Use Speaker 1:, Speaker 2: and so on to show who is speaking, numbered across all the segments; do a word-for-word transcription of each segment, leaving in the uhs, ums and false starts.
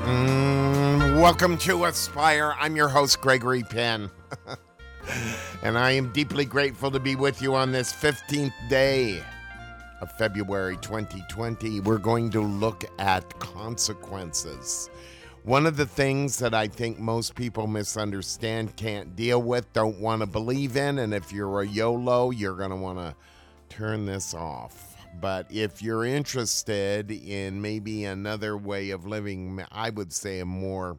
Speaker 1: Mm, welcome to Aspire. I'm your host, Gregory Penn. And I am deeply grateful to be with you on this fifteenth day of February twenty twenty. We're going to look at consequences. One of the things that I think most people misunderstand, can't deal with, don't want to believe in, and if you're a YOLO, you're going to want to turn this off. But if you're interested in maybe another way of living, I would say a more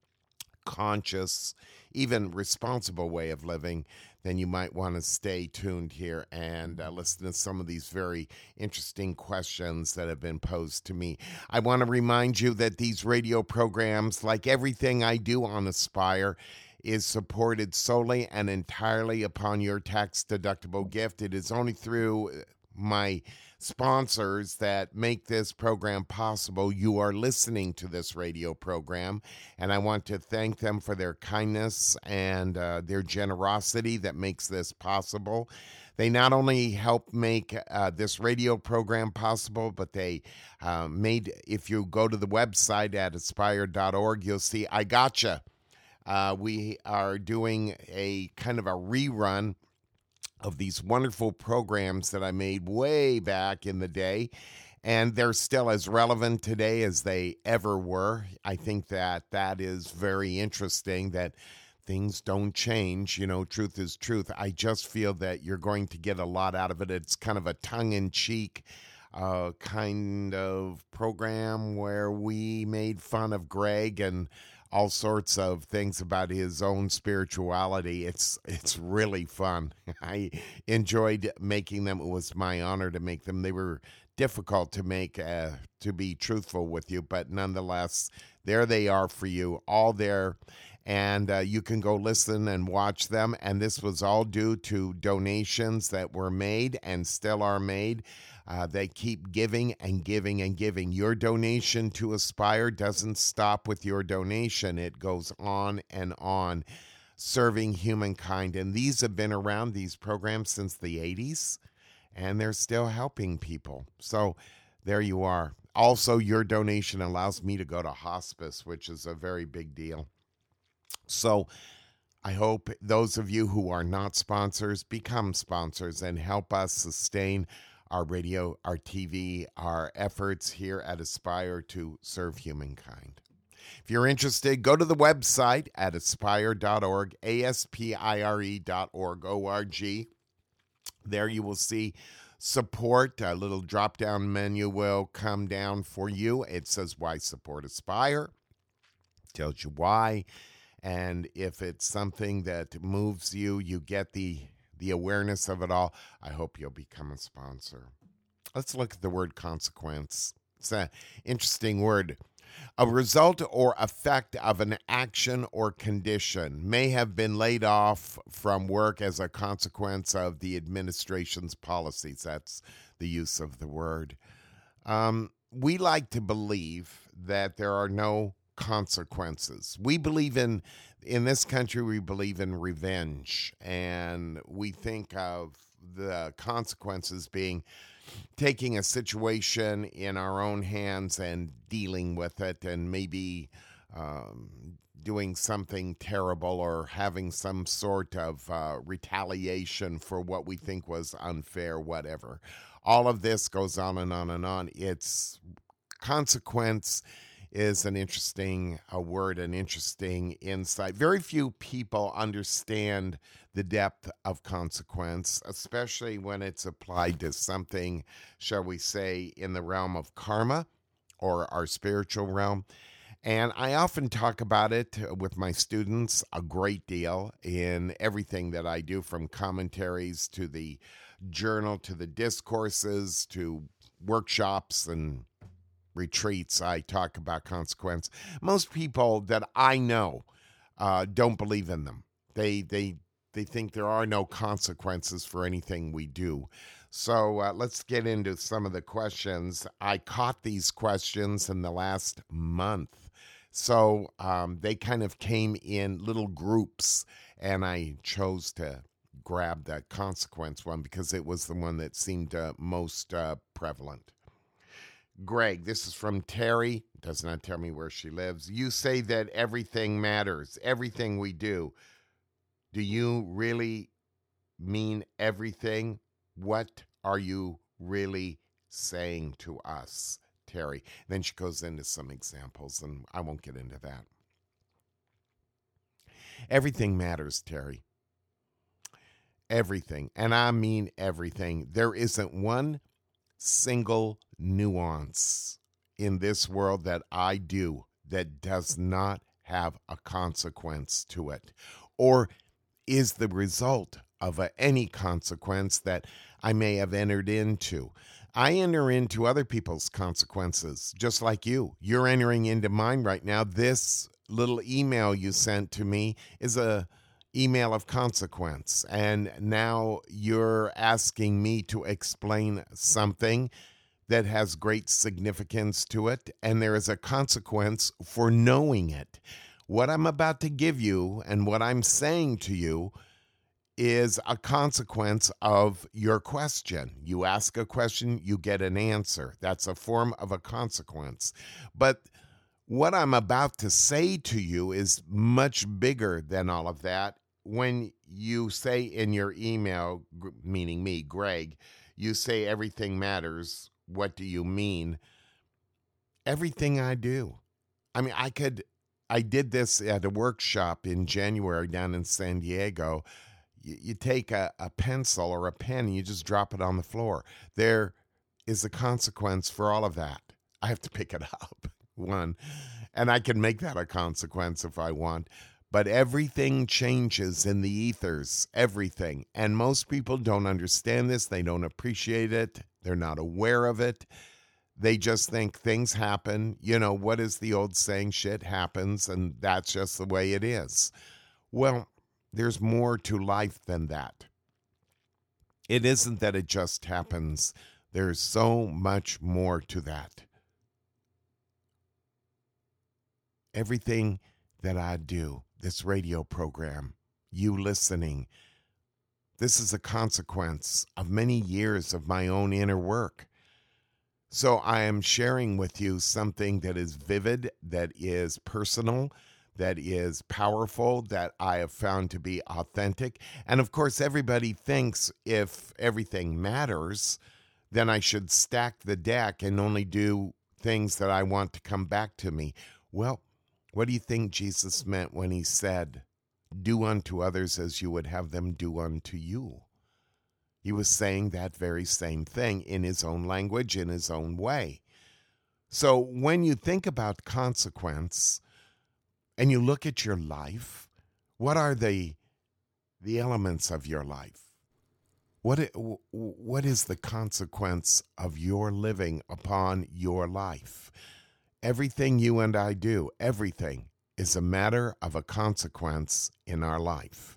Speaker 1: conscious, even responsible way of living, then you might want to stay tuned here and uh, listen to some of these very interesting questions that have been posed to me. I want to remind you that these radio programs, like everything I do on Aspire, is supported solely and entirely upon your tax-deductible gift. It is only through my sponsors that make this program possible. You are listening to this radio program, and I want to thank them for their kindness and uh, their generosity that makes this possible. They not only help make uh, this radio program possible, but they uh, made, if you go to the website at aspire dot org, you'll see I Gotcha. Uh, we are doing a kind of a rerun of these wonderful programs that I made way back in the day, and they're still as relevant today as they ever were. I think that that is very interesting, that things don't change. You know, truth is truth. I just feel that you're going to get a lot out of it. It's kind of a tongue-in-cheek uh, kind of program where we made fun of Greg and all sorts of things about his own spirituality. It's it's really fun. I enjoyed making them. It was my honor to make them. They were difficult to make, uh, to be truthful with you, but nonetheless, there they are for you, all there. And uh, you can go listen and watch them. And this was all due to donations that were made and still are made. Uh, they keep giving and giving and giving. Your donation to Aspire doesn't stop with your donation. It goes on and on, serving humankind. And these have been around, these programs, since the eighties, and they're still helping people. So there you are. Also, your donation allows me to go to hospice, which is a very big deal. So I hope those of you who are not sponsors become sponsors and help us sustain our radio, our T V, our efforts here at Aspire to serve humankind. If you're interested, go to the website at aspire dot org, A S P I R E dot org, O R G. There you will see support. A little drop-down menu will come down for you. It says, why support Aspire? Tells you why. And if it's something that moves you, you get the the awareness of it all, I hope you'll become a sponsor. Let's look at the word consequence. It's an interesting word. A result or effect of an action or condition may have been laid off from work as a consequence of the administration's policies. That's the use of the word. Um, we like to believe that there are no consequences. We believe in, in this country, we believe in revenge, and we think of the consequences being taking a situation in our own hands and dealing with it, and maybe um, doing something terrible or having some sort of uh, retaliation for what we think was unfair, whatever. All of this goes on and on and on. It's consequence is an interesting a word, an interesting insight. Very few people understand the depth of consequence, especially when it's applied to something, shall we say, in the realm of karma or our spiritual realm. And I often talk about it with my students a great deal in everything that I do, from commentaries to the journal to the discourses to workshops and retreats. I talk about consequence. Most people that I know uh, don't believe in them. They they they think there are no consequences for anything we do. So uh, let's get into some of the questions. I caught these questions in the last month. So um, they kind of came in little groups, and I chose to grab that consequence one because it was the one that seemed uh, most uh, prevalent. Greg, this is from Terry. Does not tell me where she lives. You say that everything matters, everything we do. Do you really mean everything? What are you really saying to us, Terry? Then she goes into some examples, and I won't get into that. Everything matters, Terry. Everything. And I mean everything. There isn't one single nuance in this world that I do that does not have a consequence to it, or is the result of a, any consequence that I may have entered into. I enter into other people's consequences, just like you. You're entering into mine right now. This little email you sent to me is a email of consequence, and now you're asking me to explain something that has great significance to it, and there is a consequence for knowing it. What I'm about to give you and what I'm saying to you is a consequence of your question. You ask a question, you get an answer. That's a form of a consequence. But what I'm about to say to you is much bigger than all of that. When you say in your email, meaning me, Greg, you say everything matters. What do you mean? Everything I do. I mean, I could, I did this at a workshop in January down in San Diego. You, you take a, a pencil or a pen and you just drop it on the floor. There is a consequence for all of that. I have to pick it up, one, and I can make that a consequence if I want. But everything changes in the ethers, everything. And most people don't understand this. They don't appreciate it. They're not aware of it. They just think things happen. You know, what is the old saying? Shit happens, and that's just the way it is. Well, there's more to life than that. It isn't that it just happens. There's so much more to that. Everything that I do, this radio program, you listening, this is a consequence of many years of my own inner work. So I am sharing with you something that is vivid, that is personal, that is powerful, that I have found to be authentic. And of course, everybody thinks if everything matters, then I should stack the deck and only do things that I want to come back to me. Well, what do you think Jesus meant when he said, do unto others as you would have them do unto you? He was saying that very same thing in his own language, in his own way. So when you think about consequence and you look at your life, what are the, the elements of your life? What, what is the consequence of your living upon your life? Everything you and I do, everything, is a matter of a consequence in our life.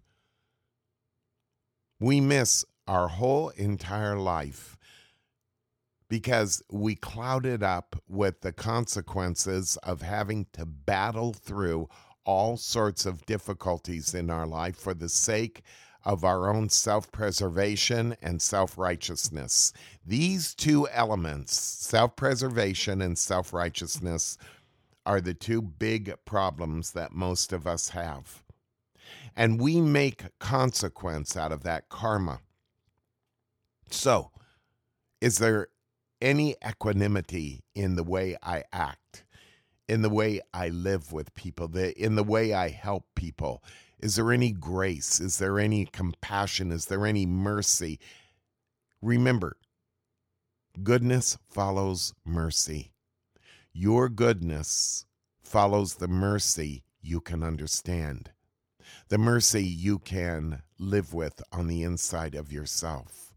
Speaker 1: We miss our whole entire life because we cloud it up with the consequences of having to battle through all sorts of difficulties in our life for the sake of our own self-preservation and self-righteousness. These two elements, self-preservation and self-righteousness, are the two big problems that most of us have. And we make consequence out of that, karma. So, is there any equanimity in the way I act, in the way I live with people, the, in the way I help people? Is there any grace? Is there any compassion? Is there any mercy? Remember, goodness follows mercy. Your goodness follows the mercy you can understand, the mercy you can live with on the inside of yourself.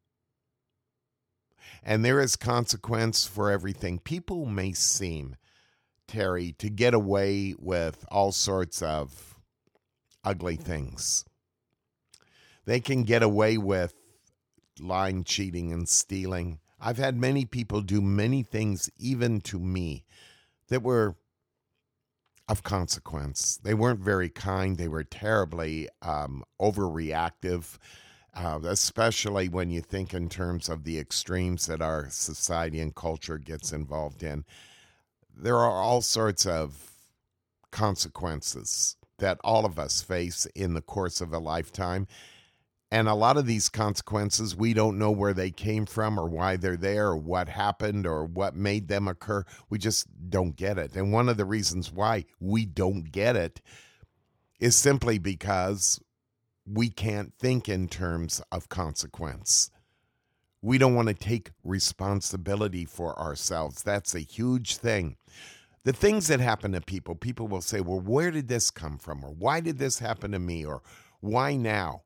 Speaker 1: And there is consequence for everything. People may seem, Terry, to get away with all sorts of ugly things. They can get away with lying, cheating, and stealing. I've had many people do many things, even to me, that were of consequence. They weren't very kind. They were terribly um, overreactive. uh, especially when you think in terms of the extremes that our society and culture gets involved in. There are all sorts of consequences that all of us face in the course of a lifetime. And a lot of these consequences, we don't know where they came from or why they're there or what happened or what made them occur. We just don't get it. And one of the reasons why we don't get it is simply because we can't think in terms of consequence. We don't want to take responsibility for ourselves. That's a huge thing. The things that happen to people, people will say, well, where did this come from? Or why did this happen to me? Or why now?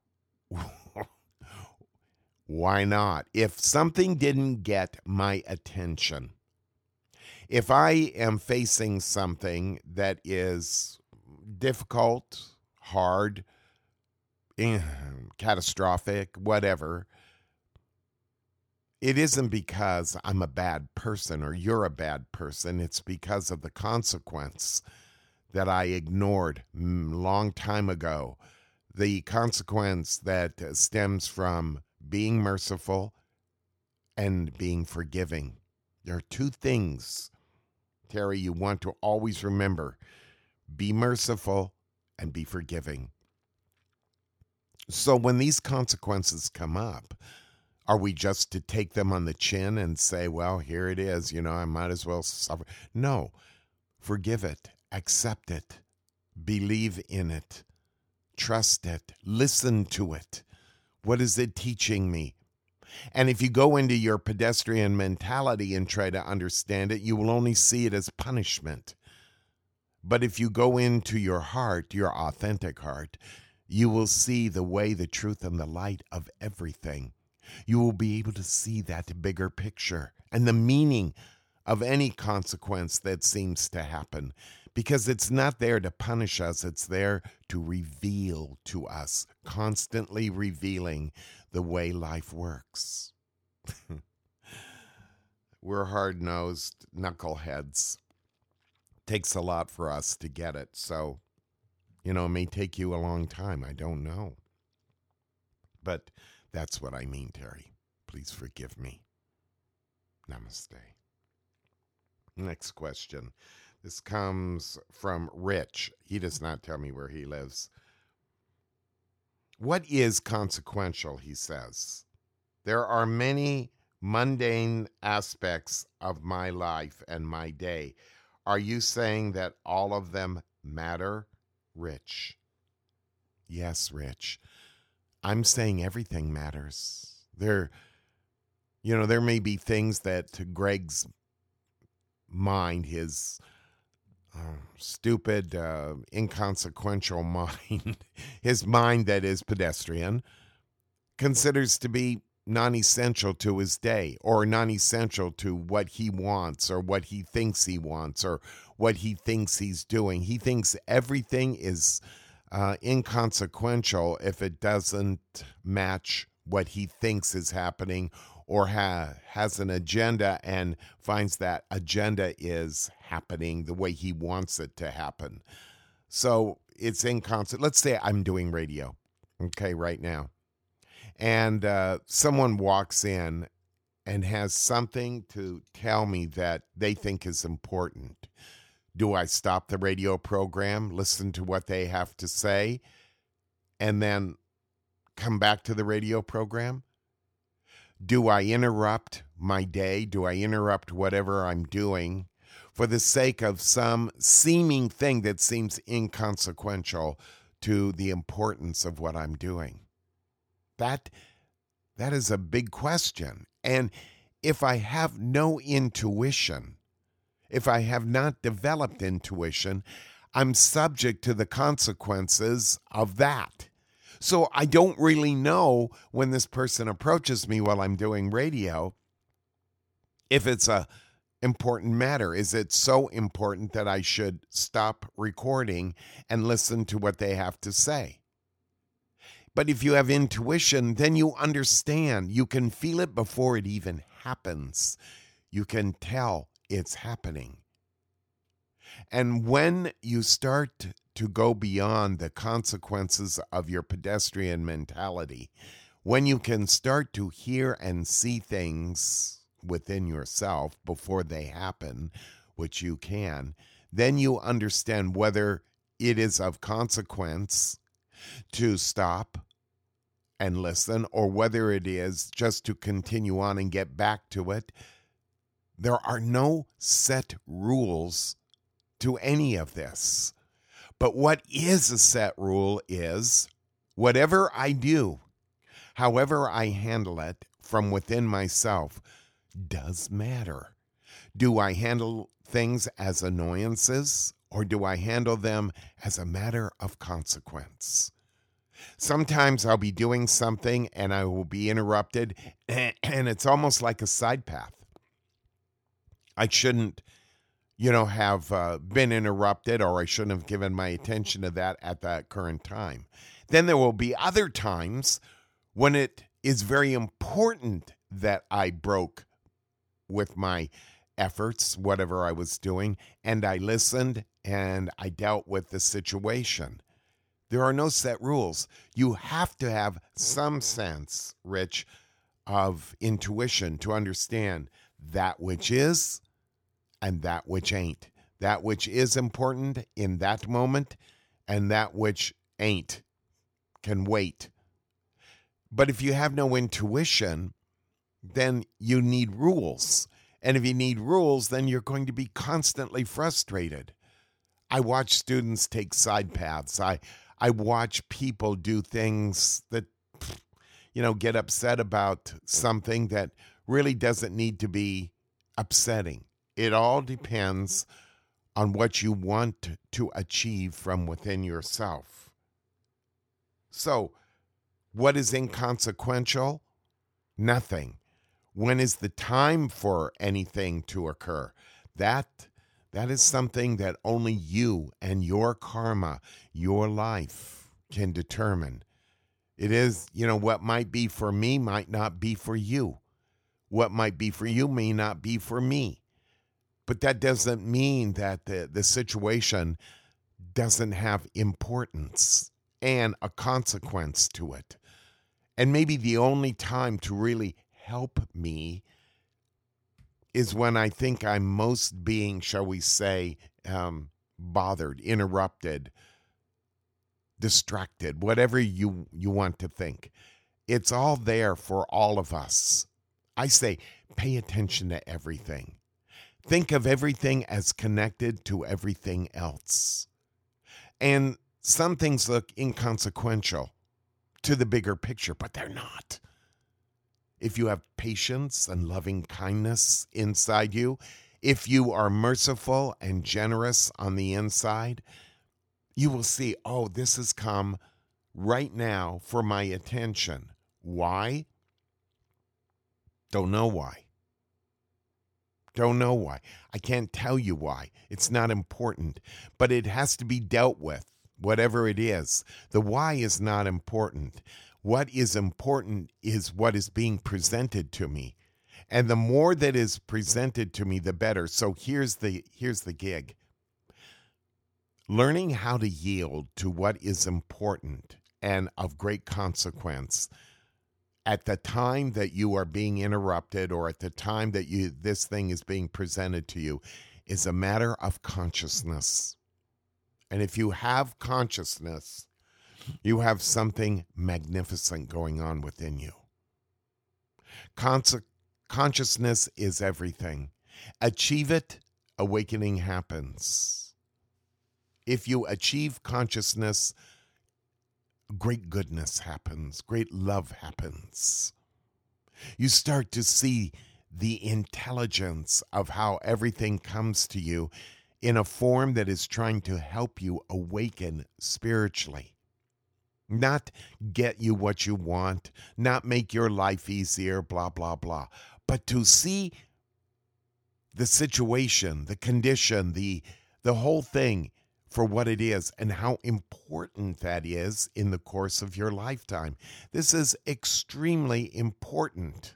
Speaker 1: Why not? If something didn't get my attention, if I am facing something that is difficult, hard, eh, catastrophic, whatever, it isn't because I'm a bad person or you're a bad person. It's because of the consequence that I ignored a long time ago. The consequence that stems from being merciful and being forgiving. There are two things, Terry, you want to always remember. Be merciful and be forgiving. So when these consequences come up, are we just to take them on the chin and say, well, here it is, you know, I might as well suffer? No, forgive it, accept it, believe in it, trust it, listen to it. What is it teaching me? And if you go into your pedestrian mentality and try to understand it, you will only see it as punishment. But if you go into your heart, your authentic heart, you will see the way, the truth, and the light of everything. You will be able to see that bigger picture and the meaning of any consequence that seems to happen. Because it's not there to punish us, it's there to reveal to us, constantly revealing the way life works. We're hard-nosed knuckleheads. Takes a lot for us to get it, so, you know, it may take you a long time, I don't know. But that's what I mean, Terry. Please forgive me. Namaste. Next question. This comes from Rich. He does not tell me where he lives. What is consequential, he says? There are many mundane aspects of my life and my day. Are you saying that all of them matter? Rich. Yes, Rich. I'm saying everything matters. There, you know, there may be things that to Greg's mind, his Uh, stupid, uh, inconsequential mind, his mind that is pedestrian, considers to be non-essential to his day or non-essential to what he wants or what he thinks he wants or what he thinks he's doing. He thinks everything is uh, inconsequential if it doesn't match what he thinks is happening or ha- has an agenda and finds that agenda is happening the way he wants it to happen. So it's inconsistent. Let's say I'm doing radio, okay, right now. And uh, someone walks in and has something to tell me that they think is important. Do I stop the radio program, listen to what they have to say, and then come back to the radio program? Do I interrupt my day? Do I interrupt whatever I'm doing for the sake of some seeming thing that seems inconsequential to the importance of what I'm doing? That, that is a big question. And if I have no intuition, if I have not developed intuition, I'm subject to the consequences of that. So I don't really know when this person approaches me while I'm doing radio if it's a important matter. Is it so important that I should stop recording and listen to what they have to say? But if you have intuition, then you understand. You can feel it before it even happens. You can tell it's happening. And when you start to go beyond the consequences of your pedestrian mentality, when you can start to hear and see things within yourself before they happen, which you can, then you understand whether it is of consequence to stop and listen, or whether it is just to continue on and get back to it. There are no set rules to any of this. But what is a set rule is whatever I do, however I handle it from within myself, does matter. Do I handle things as annoyances, or do I handle them as a matter of consequence? Sometimes I'll be doing something and I will be interrupted, and it's almost like a side path. I shouldn't, you know, have uh, been interrupted, or I shouldn't have given my attention to that at that current time. Then there will be other times when it is very important that I broke with my efforts, whatever I was doing, and I listened and I dealt with the situation. There are no set rules. You have to have some sense, Rich, of intuition to understand that which is and that which ain't. That which is important in that moment, and that which ain't can wait. But if you have no intuition, then you need rules. And if you need rules, then you're going to be constantly frustrated. I watch students take side paths. I I watch people do things that, you know, get upset about something that really doesn't need to be upsetting. It all depends on what you want to achieve from within yourself. So, what is inconsequential? Nothing. When is the time for anything to occur? That That is something that only you and your karma, your life, can determine. It is, you know, what might be for me might not be for you. What might be for you may not be for me. But that doesn't mean that the, the situation doesn't have importance and a consequence to it. And maybe the only time to really help me is when I think I'm most being, shall we say, um, bothered, interrupted, distracted, whatever you, you want to think. It's all there for all of us. I say, pay attention to everything. Think of everything as connected to everything else. And some things look inconsequential to the bigger picture, but they're not. If you have patience and loving kindness inside you, if you are merciful and generous on the inside, you will see, oh, this has come right now for my attention. Why? Don't know why. Don't know why. I can't tell you why. It's not important, but it has to be dealt with, whatever it is. The why is not important. What is important is what is being presented to me. And the more that is presented to me, the better. So here's the here's the gig. Learning how to yield to what is important and of great consequence at the time that you are being interrupted, or at the time that you this thing is being presented to you, is a matter of consciousness. And if you have consciousness, you have something magnificent going on within you. Conse- consciousness is everything. Achieve it, awakening happens. If you achieve consciousness, great goodness happens. Great love happens. You start to see the intelligence of how everything comes to you in a form that is trying to help you awaken spiritually. Not get you what you want, not make your life easier, blah, blah, blah. But to see the situation, the condition, the, the whole thing for what it is and how important that is in the course of your lifetime. This is extremely important.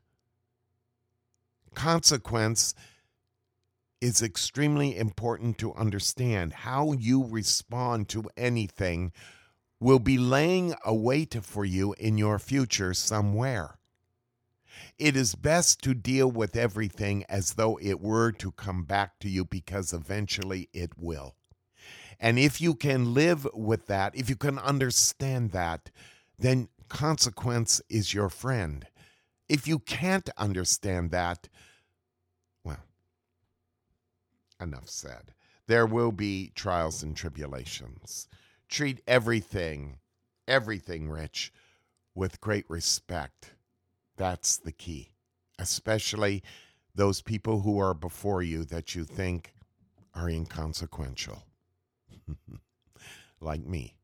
Speaker 1: Consequence is extremely important to understand. How you respond to anything will be laying a wait for you in your future somewhere. It is best to deal with everything as though it were to come back to you, because eventually it will. And if you can live with that, if you can understand that, then consequence is your friend. If you can't understand that, well, enough said. There will be trials and tribulations. Treat everything, everything, Rich, with great respect. That's the key, especially those people who are before you that you think are inconsequential, like me.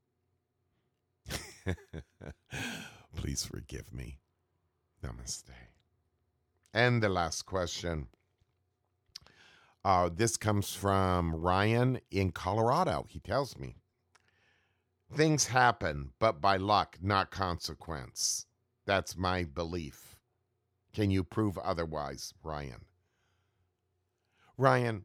Speaker 1: Please forgive me. Namaste. And the last question. Uh, this comes from Ryan in Colorado. He tells me, things happen, but by luck, not consequence. That's my belief. Can you prove otherwise, Ryan? Ryan,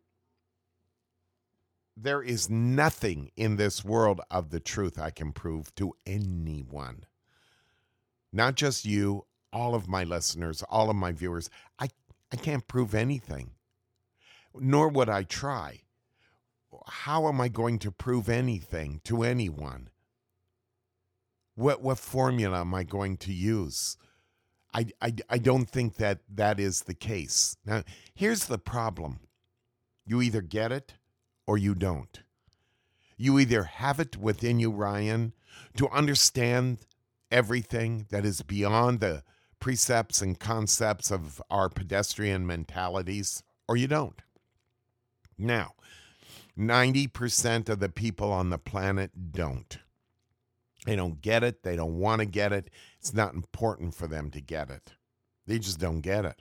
Speaker 1: there is nothing in this world of the truth I can prove to anyone. Not just you, all of my listeners, all of my viewers. I, I can't prove anything, nor would I try. How am I going to prove anything to anyone? What what formula am I going to use? I, I, I don't think that that is the case. Now, here's the problem. You either get it or you don't. You either have it within you, Ryan, to understand everything that is beyond the precepts and concepts of our pedestrian mentalities, or you don't. Now, ninety percent of the people on the planet don't. They don't get it. They don't want to get it. It's not important for them to get it. They just don't get it.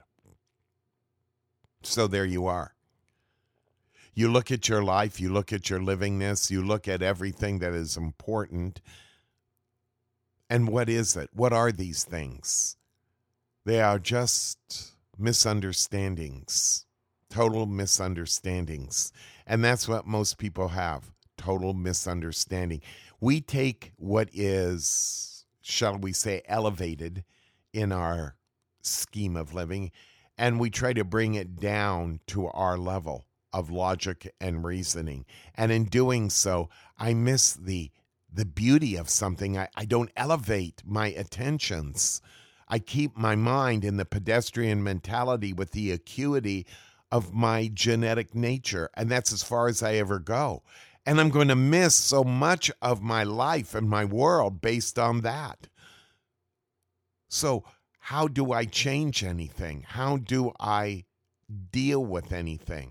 Speaker 1: So there you are. You look at your life, you look at your livingness, you look at everything that is important. And what is it? What are these things? They are just misunderstandings, total misunderstandings. And that's what most people have, total misunderstanding. We take what is, shall we say, elevated in our scheme of living, and we try to bring it down to our level of logic and reasoning. And in doing so, I miss the the beauty of something. I, I don't elevate my attentions. I keep my mind in the pedestrian mentality with the acuity of my genetic nature, and that's as far as I ever go. And I'm going to miss so much of my life and my world based on that. So how do I change anything? How do I deal with anything?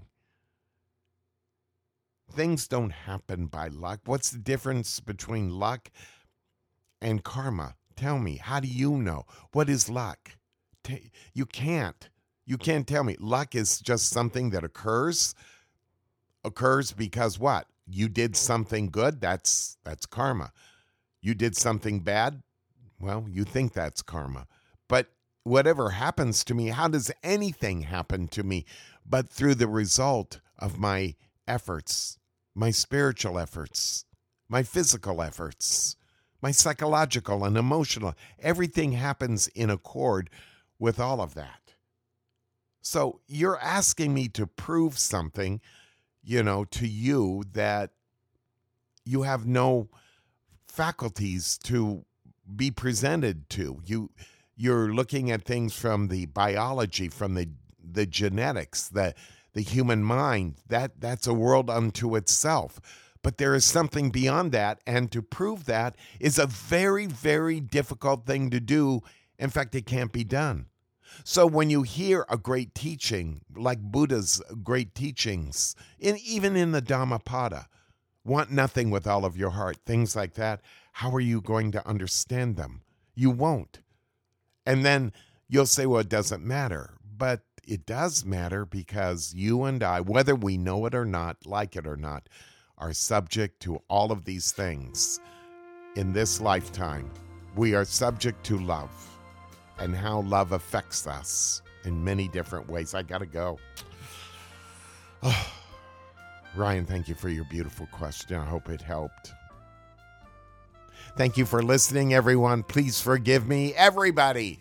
Speaker 1: Things don't happen by luck. What's the difference between luck and karma? Tell me, how do you know? What is luck? You can't. You can't tell me. Luck is just something that occurs. Occurs because what? You did something good, that's that's karma. You did something bad, well, you think that's karma. But whatever happens to me, how does anything happen to me but through the result of my efforts, my spiritual efforts, my physical efforts, my psychological and emotional? Everything happens in accord with all of that. So you're asking me to prove something, you know, to you that you have no faculties to be presented to. You, you're looking at things from the biology, from the the genetics, the the human mind. That that's a world unto itself. But there is something beyond that, and to prove that is a very, very difficult thing to do. In fact, it can't be done. So when you hear a great teaching, like Buddha's great teachings, in, even in the Dhammapada, want nothing with all of your heart, things like that, how are you going to understand them? You won't. And then you'll say, well, it doesn't matter. But it does matter, because you and I, whether we know it or not, like it or not, are subject to all of these things in this lifetime. We are subject to love, and how love affects us in many different ways. I gotta go. Oh, Ryan, thank you for your beautiful question. I hope it helped. Thank you for listening, everyone. Please forgive me, everybody.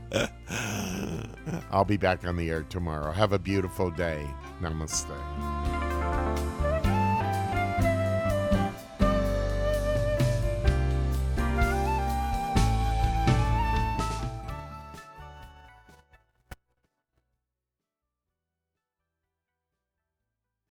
Speaker 1: I'll be back on the air tomorrow. Have a beautiful day. Namaste.